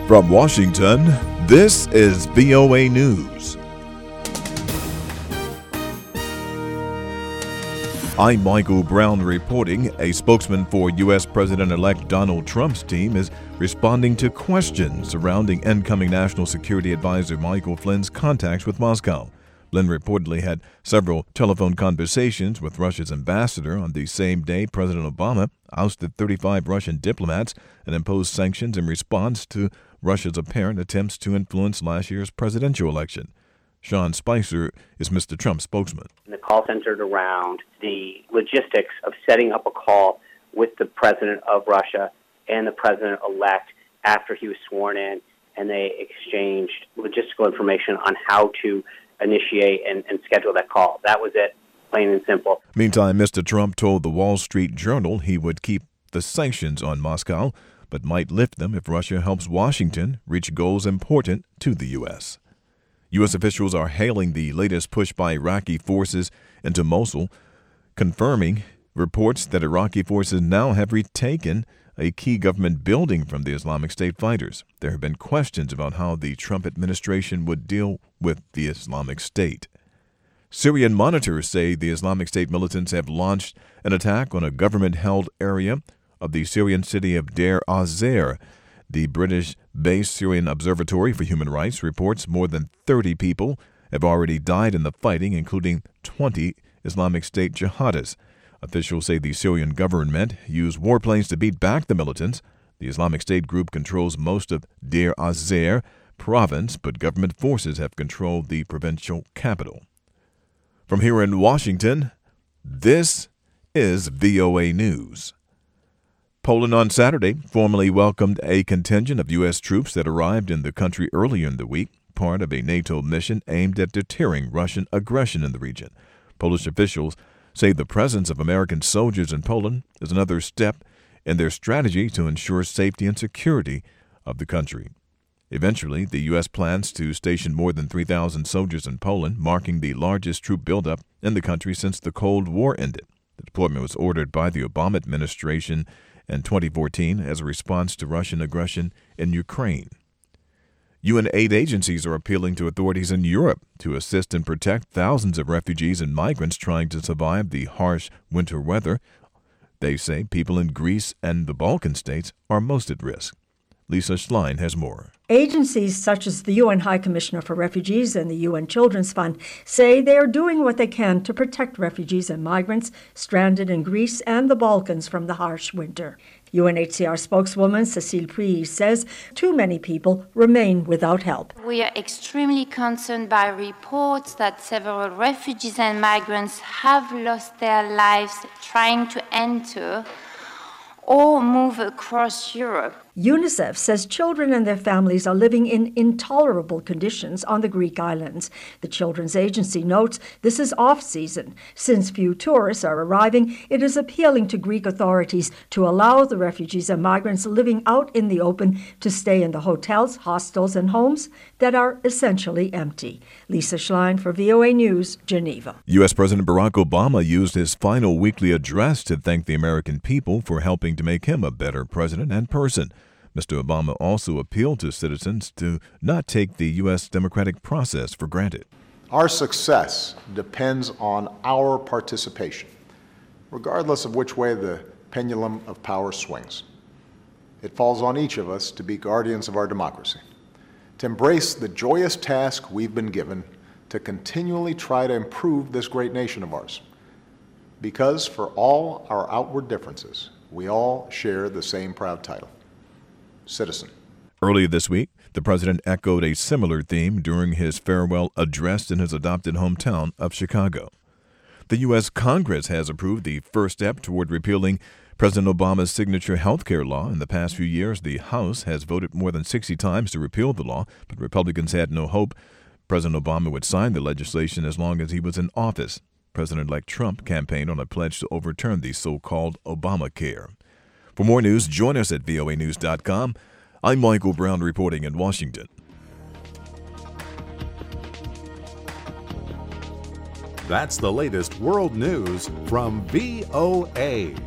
From Washington, this is VOA News. I'm Michael Brown reporting. A spokesman for U.S. President-elect Donald Trump's team is responding to questions surrounding incoming National Security Advisor Michael Flynn's contacts with Moscow. Flynn reportedly had several telephone conversations with Russia's ambassador on the same day President Obama ousted 35 Russian diplomats and imposed sanctions in response to Russia's apparent attempts to influence last year's presidential election. Sean Spicer is Mr. Trump's spokesman. The call centered around the logistics of setting up a call with the president of Russia and the president-elect after he was sworn in, and they exchanged logistical information on how to initiate and schedule that call. That was it, plain and simple. Meantime, Mr. Trump told the Wall Street Journal he would keep the sanctions on Moscow, but might lift them if Russia helps Washington reach goals important to the U.S. U.S. officials are hailing the latest push by Iraqi forces into Mosul, confirming reports that Iraqi forces now have retaken a key government building from the Islamic State fighters. There have been questions about how the Trump administration would deal with the Islamic State. Syrian monitors say the Islamic State militants have launched an attack on a government-held area of the Syrian city of Deir az-Zor. The British-based Syrian Observatory for Human Rights reports more than 30 people have already died in the fighting, including 20 Islamic State jihadists. Officials say the Syrian government used warplanes to beat back the militants. The Islamic State group controls most of Deir az-Zor province, but government forces have controlled the provincial capital. From here in Washington, this is VOA News. Poland on Saturday formally welcomed a contingent of U.S. troops that arrived in the country earlier in the week, part of a NATO mission aimed at deterring Russian aggression in the region. Polish officials say the presence of American soldiers in Poland is another step in their strategy to ensure safety and security of the country. Eventually, the U.S. plans to station more than 3,000 soldiers in Poland, marking the largest troop buildup in the country since the Cold War ended. The deployment was ordered by the Obama administration in 2014 as a response to Russian aggression in Ukraine. UN aid agencies are appealing to authorities in Europe to assist and protect thousands of refugees and migrants trying to survive the harsh winter weather. They say people in Greece and the Balkan states are most at risk. Lisa Schlein has more. Agencies such as the UN High Commissioner for Refugees and the UN Children's Fund say they are doing what they can to protect refugees and migrants stranded in Greece and the Balkans from the harsh winter. UNHCR spokeswoman Cécile Puig says too many people remain without help. We are extremely concerned by reports that several refugees and migrants have lost their lives trying to enter or move across Europe. UNICEF says children and their families are living in intolerable conditions on the Greek islands. The Children's Agency notes this is off-season. Since few tourists are arriving, it is appealing to Greek authorities to allow the refugees and migrants living out in the open to stay in the hotels, hostels, and homes that are essentially empty. Lisa Schlein for VOA News, Geneva. U.S. President Barack Obama used his final weekly address to thank the American people for helping to make him a better president and person. Mr. Obama also appealed to citizens to not take the U.S. democratic process for granted. Our success depends on our participation, regardless of which way the pendulum of power swings. It falls on each of us to be guardians of our democracy, to embrace the joyous task we've been given to continually try to improve this great nation of ours. Because for all our outward differences, we all share the same proud title. Citizen. Earlier this week, the president echoed a similar theme during his farewell address in his adopted hometown of Chicago. The U.S. Congress has approved the first step toward repealing President Obama's signature health care law. In the past few years, the House has voted more than 60 times to repeal the law, but Republicans had no hope President Obama would sign the legislation as long as he was in office. President-elect Trump campaigned on a pledge to overturn the so-called Obamacare. For more news, join us at voanews.com. I'm Michael Brown reporting in Washington. That's the latest world news from VOA.